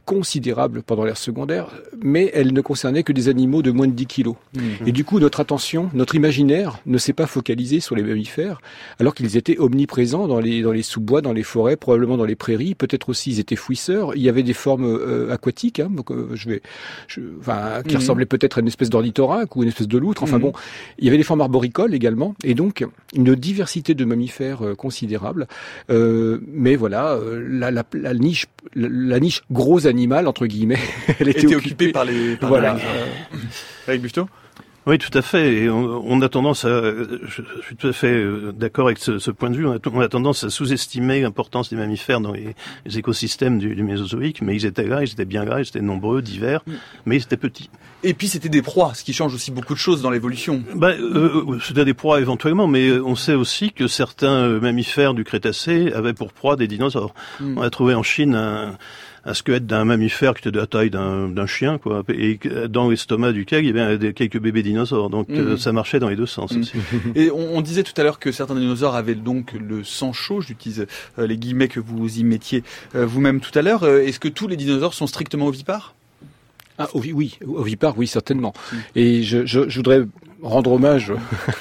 considérable pendant l'ère secondaire, mais elle ne concernait que des animaux de moins de dix kilos. Mmh. Et du coup, notre attention, notre imaginaire ne s'est pas focalisé sur les mammifères, alors qu'ils étaient omniprésents dans les, dans les sous-bois, dans les forêts, probablement dans les prairies, peut-être aussi ils étaient fouisseurs. Il y avait des formes euh, aquatiques, hein, donc, euh, je vais, je, enfin, qui mmh. ressemblaient peut-être à une espèce d'ornithorynque ou une espèce de loutre. Enfin mmh. bon, il y avait des formes arboricoles également, et donc une diversité de mammifères euh, considérable. Euh, mais voilà, euh, la, la, la niche, la, la niche gros animal entre guillemets, elle était, était occupée, occupée par les. Par voilà. Les... Avec Busteau. Oui, tout à fait. Et on, on a tendance à, je, je suis tout à fait d'accord avec ce, ce point de vue, on a, on a tendance à sous-estimer l'importance des mammifères dans les, les écosystèmes du, du Mésozoïque, mais ils étaient là, ils étaient bien là, ils étaient nombreux, divers, mais ils étaient petits. Et puis c'était des proies, ce qui change aussi beaucoup de choses dans l'évolution. Ben, euh, c'était des proies éventuellement, mais on sait aussi que certains mammifères du Crétacé avaient pour proie des dinosaures. Mm. On a trouvé en Chine un un squelette d'un mammifère qui était de la taille d'un, d'un chien, quoi, et dans l'estomac duquel il y avait quelques bébés dinosaures. Donc mmh. euh, ça marchait dans les deux sens mmh. aussi. Et on, on disait tout à l'heure que certains dinosaures avaient donc le sang chaud. J'utilise euh, les guillemets que vous y mettiez euh, vous-même tout à l'heure. Euh, est-ce que tous les dinosaures sont strictement ovipares ? Ah oui, oui, ovipares, oui, certainement. Mmh. Et je, je, je voudrais rendre hommage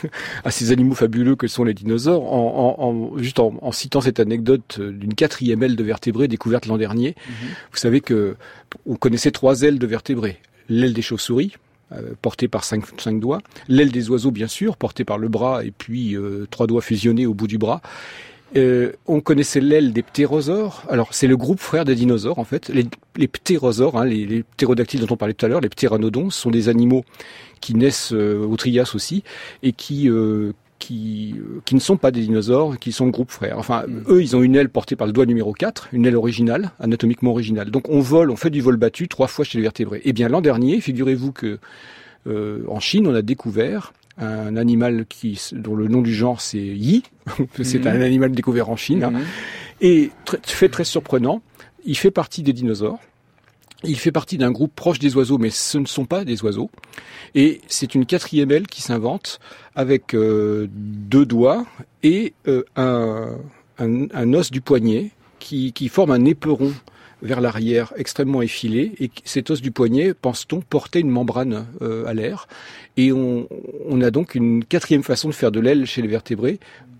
à ces animaux fabuleux que sont les dinosaures, en, en, en juste en, en citant cette anecdote d'une quatrième aile de vertébrés découverte l'an dernier. Mmh. Vous savez que on connaissait trois ailes de vertébrés. L'aile des chauves-souris, euh, portée par cinq, cinq doigts. L'aile des oiseaux, bien sûr, portée par le bras et puis euh, trois doigts fusionnés au bout du bras. Euh, on connaissait l'aile des ptérosaures. Alors, c'est le groupe frère des dinosaures, en fait. Les, les ptérosaures, hein, les, les ptérodactyles dont on parlait tout à l'heure, les ptéranodons, sont des animaux qui naissent euh, au Trias aussi et qui euh, qui qui ne sont pas des dinosaures, qui sont le groupe frère. Enfin, mmh. eux, ils ont une aile portée par le doigt numéro quatre, une aile originale, anatomiquement originale. Donc, on vole, on fait du vol battu trois fois chez les vertébrés. Eh bien, l'an dernier, figurez-vous que euh, en Chine, on a découvert un animal qui, dont le nom du genre c'est Yi, c'est mmh. un animal découvert en Chine, mmh. hein, et tr- fait très surprenant, il fait partie des dinosaures, il fait partie d'un groupe proche des oiseaux, mais ce ne sont pas des oiseaux, et c'est une quatrième aile qui s'invente avec euh, deux doigts et euh, un, un, un os du poignet qui, qui forme un éperon vers l'arrière, extrêmement effilé, et cet os du poignet, pense-t-on, portait une membrane euh, à l'air. Et on, on a donc une quatrième façon de faire de l'aile chez les vertébrés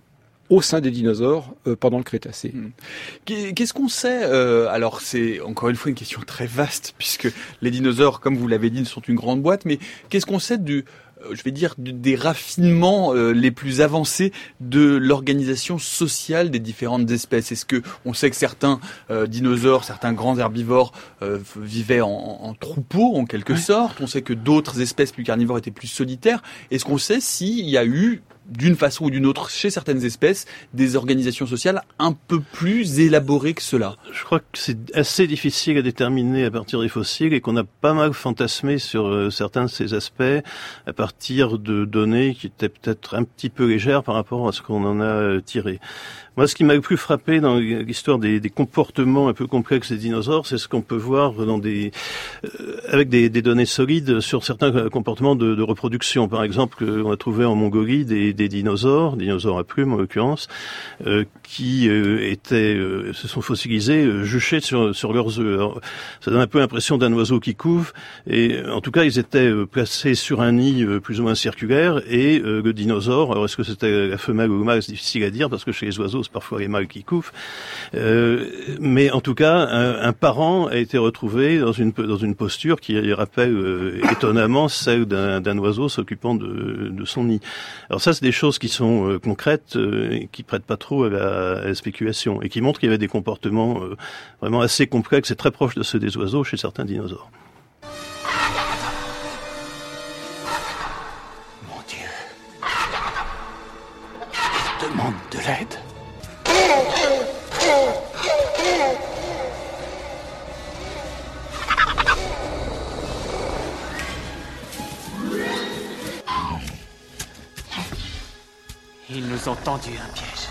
au sein des dinosaures euh, pendant le Crétacé. Qu'est-ce qu'on sait euh, Alors c'est encore une fois une question très vaste, puisque les dinosaures, comme vous l'avez dit, sont une grande boîte, mais qu'est-ce qu'on sait du... je vais dire, des raffinements euh, les plus avancés de l'organisation sociale des différentes espèces. Est-ce que on sait que certains euh, dinosaures, certains grands herbivores euh, vivaient en, en troupeau, en quelque ouais. sorte. On sait que d'autres espèces plus carnivores étaient plus solitaires. Est-ce qu'on sait s'il y a eu, d'une façon ou d'une autre, chez certaines espèces, des organisations sociales un peu plus élaborées que cela ? Je crois que c'est assez difficile à déterminer à partir des fossiles et qu'on a pas mal fantasmé sur euh, certains de ces aspects à partir de données qui étaient peut-être un petit peu légères par rapport à ce qu'on en a euh, tiré. Moi, ce qui m'a le plus frappé dans l'histoire des, des comportements un peu complexes des dinosaures, c'est ce qu'on peut voir dans des, euh, avec des, des données solides sur certains comportements de, de reproduction. Par exemple, on a trouvé en Mongolie des, des dinosaures, dinosaures à plumes en l'occurrence, euh, qui euh, étaient, euh, se sont fossilisés, euh, juchés sur, sur leurs œufs. Alors, ça donne un peu l'impression d'un oiseau qui couve, et en tout cas, ils étaient euh, placés sur un nid euh, plus ou moins circulaire, et euh, le dinosaure, alors est-ce que c'était la femelle ou le mâle, c'est difficile à dire, parce que chez les oiseaux, c'est parfois les mâles qui couvent. Euh, mais en tout cas, un, un parent a été retrouvé dans une dans une posture qui rappelle euh, étonnamment celle d'un, d'un oiseau s'occupant de, de son nid. Alors ça, c'est des choses qui sont euh, concrètes, euh, et qui prêtent pas trop à la, à la spéculation, et qui montrent qu'il y avait des comportements euh, vraiment assez complexes et très proches de ceux des oiseaux chez certains dinosaures. Mon Dieu, il demande de l'aide. Ils nous ont tendu un piège.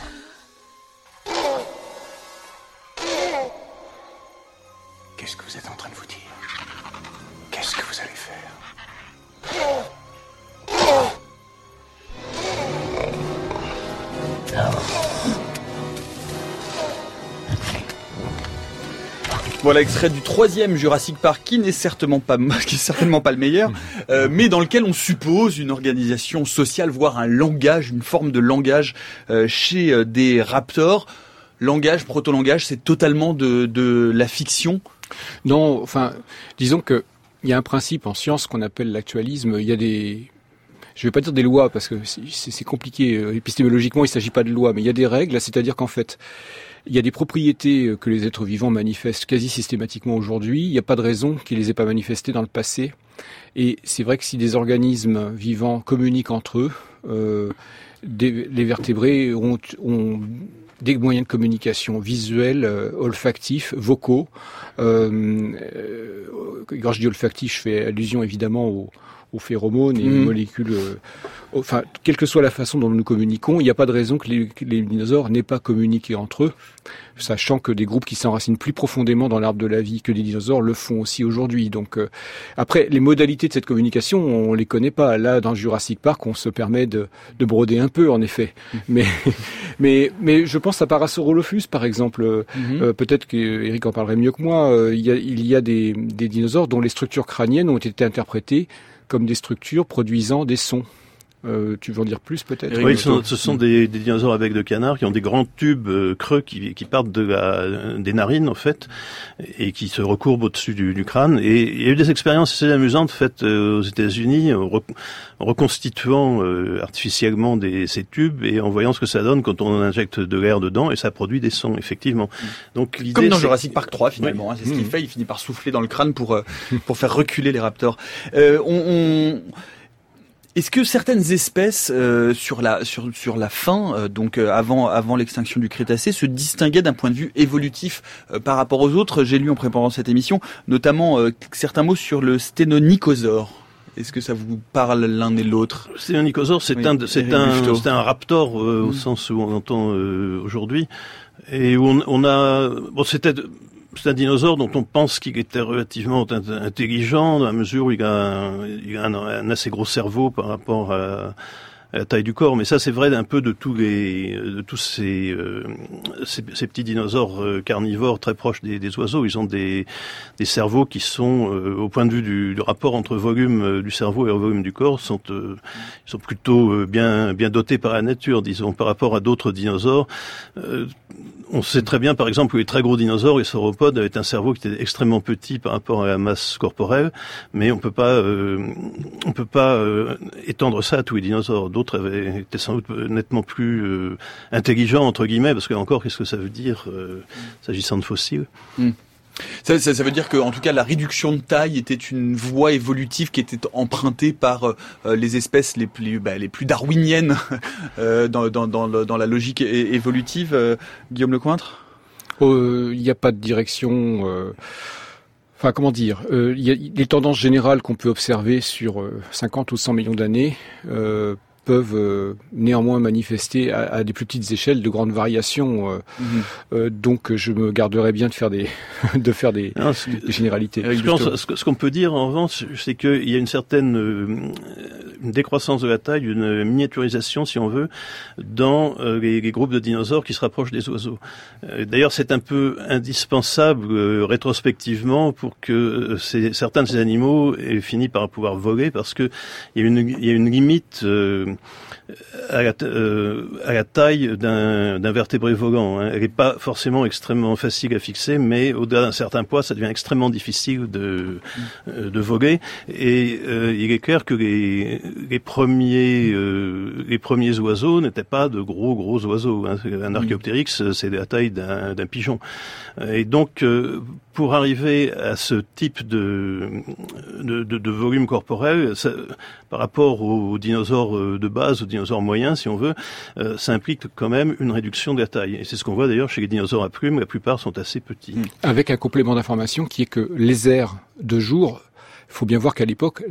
Qu'est-ce que vous êtes en train de vous dire ? Qu'est-ce que vous allez faire ? Voilà, extrait du troisième Jurassic Park, qui n'est certainement pas, qui est certainement pas le meilleur, euh, mais dans lequel on suppose une organisation sociale, voire un langage, une forme de langage euh, chez euh, des raptors. Langage, proto-langage, c'est totalement de, de la fiction. Non, enfin, disons que il y a un principe en science qu'on appelle l'actualisme. Il y a des, je vais pas dire des lois parce que c'est, c'est compliqué. Épistémologiquement, il s'agit pas de lois, mais il y a des règles. C'est-à-dire qu'en fait, il y a des propriétés que les êtres vivants manifestent quasi systématiquement aujourd'hui. Il n'y a pas de raison qu'ils les aient pas manifestées dans le passé. Et c'est vrai que si des organismes vivants communiquent entre eux, euh, des, les vertébrés ont, ont des moyens de communication visuels, euh, olfactifs, vocaux. Euh, euh, quand je dis olfactif, je fais allusion évidemment aux, aux phéromones et mmh. aux molécules. Euh, enfin, quelle que soit la façon dont nous communiquons, il n'y a pas de raison que les, que les dinosaures n'aient pas communiqué entre eux, sachant que des groupes qui s'enracinent plus profondément dans l'arbre de la vie que les dinosaures le font aussi aujourd'hui. Donc, euh, après, les modalités de cette communication, on les connaît pas. Là, dans Jurassic Park, on se permet de, de broder un peu, en effet. Mmh. Mais, mais, mais je pense à Parasaurolophus, par exemple. Mmh. Euh, peut-être qu'Éric en parlerait mieux que moi. Euh, il y a, il y a des, des dinosaures dont les structures crâniennes ont été interprétées comme des structures produisant des sons. Euh, tu veux en dire plus peut-être? Oui, ce sont, ce sont des, des dinosaures avec de canard qui ont des grands tubes euh, creux qui, qui partent de la, des narines en fait et qui se recourbent au-dessus du, du crâne. Et il y a eu des expériences assez amusantes faites euh, aux États-Unis en, re, en reconstituant euh, artificiellement des, ces tubes et en voyant ce que ça donne quand on injecte de l'air dedans et ça produit des sons effectivement. Donc l'idée, comme dans c'est... Jurassic Park trois finalement, oui. hein, c'est ce qu'il mmh. fait. Il finit par souffler dans le crâne pour euh, pour faire reculer les raptors. Euh, on, on... Est-ce que certaines espèces euh, sur la sur sur la fin, euh, donc euh, avant avant l'extinction du Crétacé, se distinguaient d'un point de vue évolutif euh, par rapport aux autres? J'ai lu en préparant cette émission, notamment euh, certains mots sur le sténonychosaure. Est-ce que ça vous parle l'un et l'autre? Le sténonychosaure, c'est oui, un c'est un c'est un raptor euh, mmh. au sens où on entend euh, aujourd'hui, et où on, on a bon c'était c'est un dinosaure dont on pense qu'il était relativement intelligent, dans la mesure où il a un, il a un, un assez gros cerveau par rapport à, à la taille du corps. Mais ça, c'est vrai d'un peu de tous les, de tous ces, euh, ces, ces petits dinosaures carnivores très proches des, des oiseaux. Ils ont des, des cerveaux qui sont, euh, au point de vue du, du rapport entre volume du cerveau et volume du corps, sont, euh, ils sont plutôt bien, bien dotés par la nature, disons, par rapport à d'autres dinosaures. Euh, On sait très bien, par exemple, que les très gros dinosaures, les sauropodes, avaient un cerveau qui était extrêmement petit par rapport à la masse corporelle, mais on peut pas, euh, on peut pas euh, étendre ça à tous les dinosaures. D'autres avaient été sans doute nettement plus euh, intelligents entre guillemets, parce que encore, qu'est-ce que ça veut dire euh, s'agissant de fossiles? Mm. Ça, ça, ça veut dire que, en tout cas, la réduction de taille était une voie évolutive qui était empruntée par euh, les espèces les plus, bah, les plus darwiniennes euh, dans, dans, dans, dans la logique é- évolutive. Euh, Guillaume Lecointre ? Il euh, n'y a pas de direction. Euh... Enfin, comment dire, euh, y a les tendances générales qu'on peut observer sur euh, cinquante ou cent millions d'années euh, peuvent euh, néanmoins manifester à, à des plus petites échelles de grandes variations. Euh, mmh. euh, donc, je me garderais bien de faire des de faire des, non, ce, des généralités. Je pense, ce, ce qu'on peut dire en revanche, c'est qu'il y a une certaine euh, une décroissance de la taille, une miniaturisation, si on veut, dans euh, les, les groupes de dinosaures qui se rapprochent des oiseaux. Euh, d'ailleurs, c'est un peu indispensable euh, rétrospectivement pour que euh, ces, certains de ces animaux aient fini par pouvoir voler, parce que il y a une il y a une limite euh, à la, euh, à la taille d'un, d'un vertébré volant. Hein. Elle n'est pas forcément extrêmement facile à fixer, mais au-delà d'un certain poids, ça devient extrêmement difficile de, euh, de voler. Et euh, il est clair que les, les premiers, euh, les premiers oiseaux n'étaient pas de gros gros oiseaux. Hein. Un Archaeopteryx, c'est la taille d'un, d'un pigeon. Et donc, euh, pour arriver à ce type de, de, de, de volume corporel, ça, par rapport aux dinosaures de base, aux dinosaures moyens, si on veut, euh, ça implique quand même une réduction de la taille. Et c'est ce qu'on voit d'ailleurs chez les dinosaures à plumes, la plupart sont assez petits. Avec un complément d'information qui est que les aires de jour Il faut bien voir qu'à l'époque,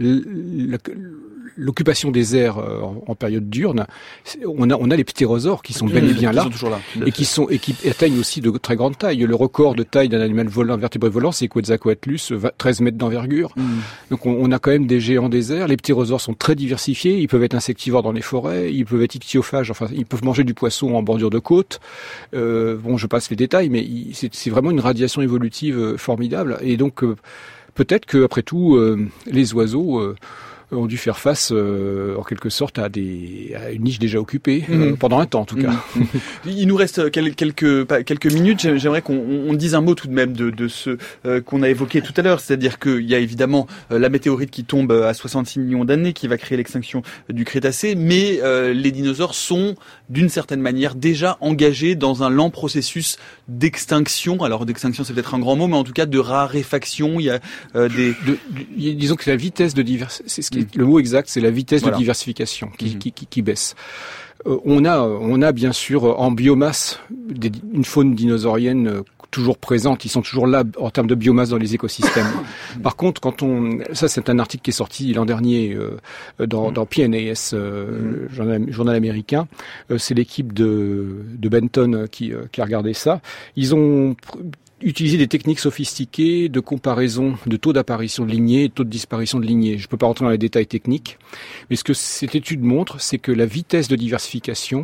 l'occupation des airs en, en période diurne, on a, on a les ptérosaures qui sont bel et bien là, là et qui sont et qui atteignent aussi de très grandes tailles. Le record de taille d'un animal volant, vertébré volant, c'est Quetzalcoatlus, treize mètres d'envergure. Mmh. Donc on, on a quand même des géants des airs. Les ptérosaures sont très diversifiés. Ils peuvent être insectivores dans les forêts, ils peuvent être ichthyophages. Enfin, ils peuvent manger du poisson en bordure de côte. Euh, bon, je passe les détails, mais c'est, c'est vraiment une radiation évolutive formidable. Et donc euh, peut-être que après tout, euh, les oiseaux euh, ont dû faire face, euh, en quelque sorte, à, des, à une niche déjà occupée, mmh. euh, pendant un temps en tout cas. Mmh. Il nous reste quelques, quelques, quelques minutes. J'aimerais qu'on on dise un mot tout de même de, de ce euh, qu'on a évoqué tout à l'heure, c'est-à-dire qu'il y a évidemment euh, la météorite qui tombe à soixante-six millions d'années, qui va créer l'extinction du Crétacé, mais euh, les dinosaures sont, d'une certaine manière, déjà engagés dans un lent processus d'extinction. Alors d'extinction, c'est peut-être un grand mot, mais en tout cas de raréfaction. Il y a euh, des... De, de, disons que la vitesse de diversité, c'est ce qui le mot exact, c'est la vitesse voilà. de diversification qui, mmh. qui, qui, qui baisse. Euh, on a, on a bien sûr en biomasse des, une faune dinosaurienne euh, toujours présente. Ils sont toujours là en termes de biomasse dans les écosystèmes. Par contre, quand on, ça c'est un article qui est sorti l'an dernier euh, dans, dans P N A S, euh, mmh. journal, journal américain. Euh, c'est l'équipe de, de Benton qui, euh, qui a regardé ça. Ils ont utiliser des techniques sophistiquées de comparaison de taux d'apparition de lignées et de taux de disparition de lignées. Je ne peux pas rentrer dans les détails techniques, mais ce que cette étude montre, c'est que la vitesse de diversification,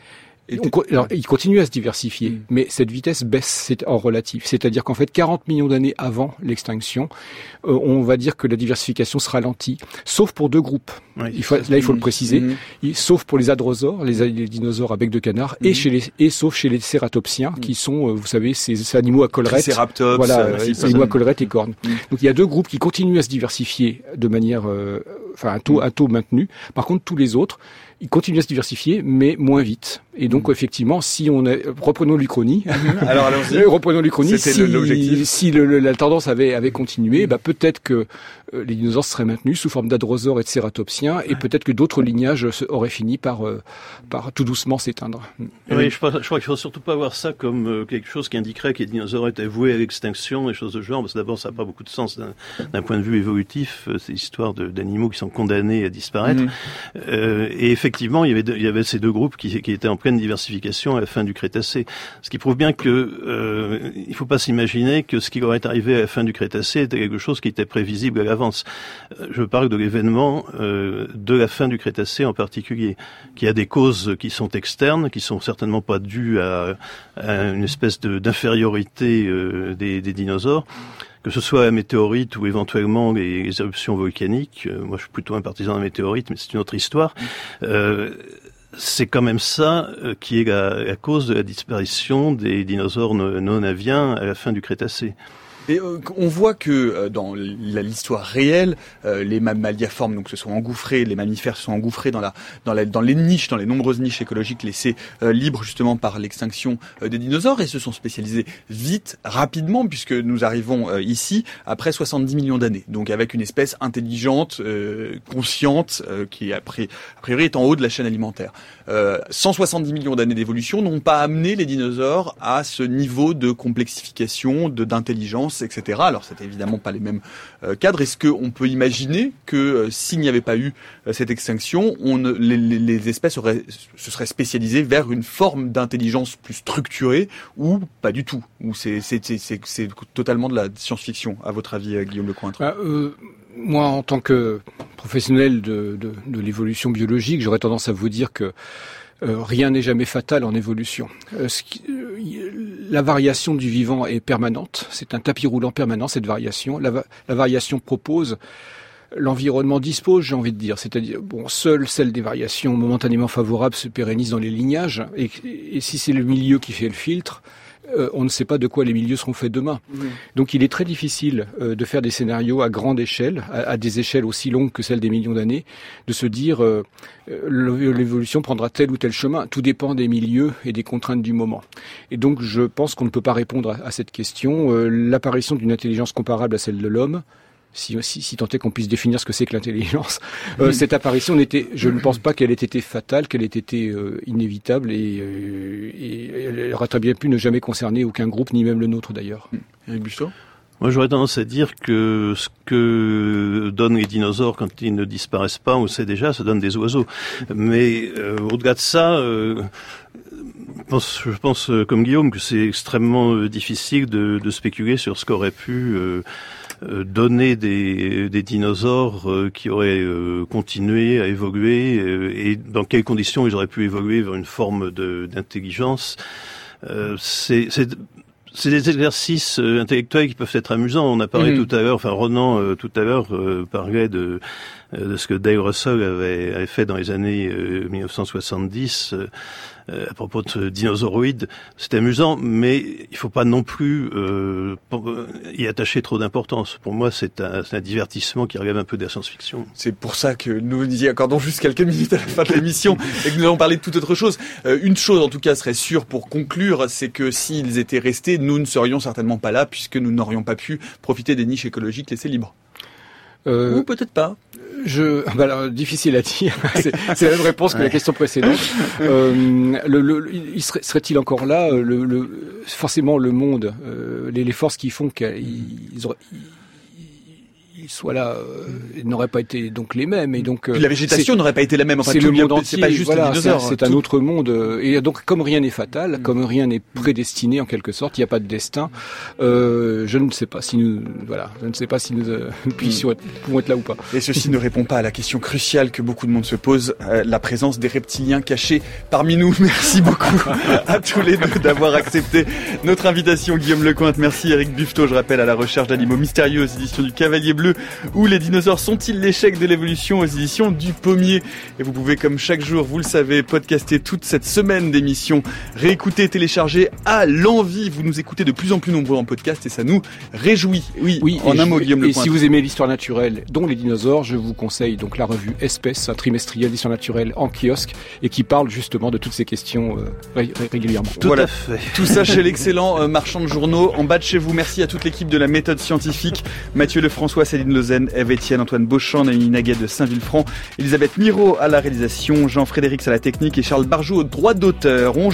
on, alors, il continue à se diversifier, mmh. mais cette vitesse baisse c'est en relatif. C'est-à-dire qu'en fait, quarante millions d'années avant l'extinction, euh, on va dire que la diversification se ralentit, sauf pour deux groupes. Oui. Il faut, là, il faut mmh. le préciser, mmh. il, sauf pour les hadrosaures, les, les dinosaures à bec de canard, mmh. et chez les, et sauf chez les cératopsiens, mmh. qui sont, euh, vous savez, ces, ces animaux à collerette. Triceratops, voilà, euh, ces animaux à collerette et cornes. Mmh. Donc il y a deux groupes qui continuent à se diversifier de manière, euh, enfin, un taux, un taux maintenu. Par contre, tous les autres, ils continuent à se diversifier, mais moins vite. Et donc, mmh. effectivement, si on a, reprenons l'Uchronie. Mmh. Alors, allons-y. reprenons l'Uchronie. C'était si, l'objectif. Si le, le, la tendance avait, avait continué, mmh. bah, peut-être que euh, les dinosaures seraient maintenus sous forme d'hadrosaures et de cératopsiens, ouais. et peut-être que d'autres lignages auraient fini par, euh, par tout doucement s'éteindre. Oui, je crois, je crois qu'il faut surtout pas voir ça comme euh, quelque chose qui indiquerait que les dinosaures étaient voués à l'extinction, et choses de genre, parce que d'abord, ça n'a pas beaucoup de sens d'un, d'un point de vue évolutif. C'est l'histoire de, d'animaux qui sont condamnés à disparaître. Mmh. Euh, et effectivement, il y avait, de, il y avait ces deux groupes qui, qui étaient en pleine diversification à la fin du Crétacé. Ce qui prouve bien que euh, il ne faut pas s'imaginer que ce qui leur est arrivé à la fin du Crétacé était quelque chose qui était prévisible à l'avance. Je parle de l'événement euh, de la fin du Crétacé en particulier, qui a des causes qui sont externes, qui sont certainement pas dues à, à une espèce de, d'infériorité euh, des, des dinosaures, que ce soit la météorite ou éventuellement les, les éruptions volcaniques. Euh, moi, je suis plutôt un partisan de la météorite, mais c'est une autre histoire. Euh, c'est quand même ça euh, qui est la, la cause de la disparition des dinosaures non, non aviens à la fin du Crétacé. Et euh, on voit que euh, dans l'histoire réelle, euh, les mammaliaformes donc se sont engouffrés, les mammifères se sont engouffrés dans la dans la dans les niches, dans les nombreuses niches écologiques laissées euh, libres justement par l'extinction euh, des dinosaures, et se sont spécialisés vite, rapidement, puisque nous arrivons euh, ici après soixante-dix millions d'années, donc avec une espèce intelligente, euh, consciente, euh, qui après a priori est en haut de la chaîne alimentaire. Euh, cent soixante-dix millions d'années d'évolution n'ont pas amené les dinosaures à ce niveau de complexification, de d'intelligence, et cetera. Alors, c'est évidemment pas les mêmes euh, cadres. Est-ce qu'on peut imaginer que euh, s'il n'y avait pas eu euh, cette extinction, on ne, les, les espèces auraient, se seraient spécialisées vers une forme d'intelligence plus structurée, ou pas du tout, ou c'est, c'est, c'est, c'est, c'est totalement de la science-fiction, à votre avis, euh, Guillaume Lecointre? Ah, euh... Moi, en tant que professionnel de, de, de l'évolution biologique, j'aurais tendance à vous dire que euh, rien n'est jamais fatal en évolution. Euh, ce qui, euh, la variation du vivant est permanente. C'est un tapis roulant permanent, cette variation. La, la variation propose, l'environnement dispose, j'ai envie de dire. C'est-à-dire, bon, seule celle des variations momentanément favorables se pérennise dans les lignages. Et, et si c'est le milieu qui fait le filtre, Euh, on ne sait pas de quoi les milieux seront faits demain. Mmh. Donc il est très difficile euh, de faire des scénarios à grande échelle, à, à des échelles aussi longues que celles des millions d'années, de se dire euh, l'évolution prendra tel ou tel chemin. Tout dépend des milieux et des contraintes du moment. Et donc je pense qu'on ne peut pas répondre à, à cette question. Euh, l'apparition d'une intelligence comparable à celle de l'homme, Si, si, si tant est qu'on puisse définir ce que c'est que l'intelligence, euh, oui. Cette apparition n'était, je ne pense pas qu'elle ait été fatale, qu'elle ait été euh, inévitable, et, euh, et elle aurait très bien pu ne jamais concerner aucun groupe, ni même le nôtre d'ailleurs. Éric Busteau ? Moi, j'aurais tendance à dire que ce que donnent les dinosaures quand ils ne disparaissent pas, on le sait déjà, ça donne des oiseaux. Mais euh, au-delà de ça, euh, je pense, je pense euh, comme Guillaume, que c'est extrêmement euh, difficile de, de spéculer sur ce qu'aurait pu euh, euh, donner des, des dinosaures euh, qui auraient euh, continué à évoluer euh, et dans quelles conditions ils auraient pu évoluer vers une forme de, d'intelligence. Euh, c'est, c'est C'est des exercices euh, intellectuels qui peuvent être amusants. On a parlé mmh. tout à l'heure, enfin Ronan euh, tout à l'heure euh, parlait de, euh, de ce que Dale Russell avait, avait fait dans les années euh, dix-neuf cent soixante-dix euh, euh, à propos de dinosauroïdes. C'est amusant, mais il faut pas non plus euh, y attacher trop d'importance. Pour moi, c'est un, c'est un divertissement qui relève un peu de la science-fiction. C'est pour ça que nous y accordons juste quelques minutes à la fin de l'émission et que nous allons parler de toute autre chose. Euh, une chose, en tout cas, serait sûre pour conclure, c'est que s'ils étaient restés, nous ne serions certainement pas là puisque nous n'aurions pas pu profiter des niches écologiques laissées libres. Euh, Ou peut-être pas. Je, bah alors, difficile à dire. c'est, c'est la même réponse que ouais. la question précédente. Euh, le, le, il serait, serait-il encore là le, le, forcément, le monde, euh, les, les forces qui font qu'ils auraient, ils soient là, euh, n'auraient pas été donc les mêmes. Et donc, euh, la végétation n'aurait pas été la même. Enfin, c'est tout le monde bien, entier. C'est pas juste voilà, les dinosaures. C'est, c'est un autre monde. Euh, et donc, comme rien n'est fatal, comme rien n'est prédestiné en quelque sorte, il n'y a pas de destin. Euh, je ne sais pas si nous, voilà, je ne sais pas si nous euh, puissions être, pouvons être là ou pas. Et ceci ne répond pas à la question cruciale que beaucoup de monde se pose, euh, la présence des reptiliens cachés parmi nous. Merci beaucoup à tous les deux d'avoir accepté notre invitation. Guillaume Lecointe, merci. Eric Buffetot, je rappelle, à la recherche d'animaux mystérieux aux éditions du Cavalier Bleu, ou les dinosaures sont-ils l'échec de l'évolution aux éditions du Pommier. Et vous pouvez, comme chaque jour, vous le savez, podcaster toute cette semaine d'émissions, réécouter, télécharger à l'envie. Vous nous écoutez de plus en plus nombreux en podcast et ça nous réjouit. Oui, oui en un mot, Guillaume Lecointe. Et si vous aimez l'histoire naturelle, dont les dinosaures, je vous conseille donc la revue Espèces, un trimestriel d'histoire naturelle en kiosque et qui parle justement de toutes ces questions euh, ré- régulièrement. Tout voilà. à fait. Tout ça chez l'excellent euh, marchand de journaux en bas de chez vous. Merci à toute l'équipe de la méthode scientifique, Mathieu Lefrançois, Céline Lausanne, Eve Etienne, Antoine Beauchamp, Naïmi Naguet de Saint-Villefranc, Elisabeth Miro à la réalisation, Jean-Frédéric à la technique et Charles Barjou au droit d'auteur. On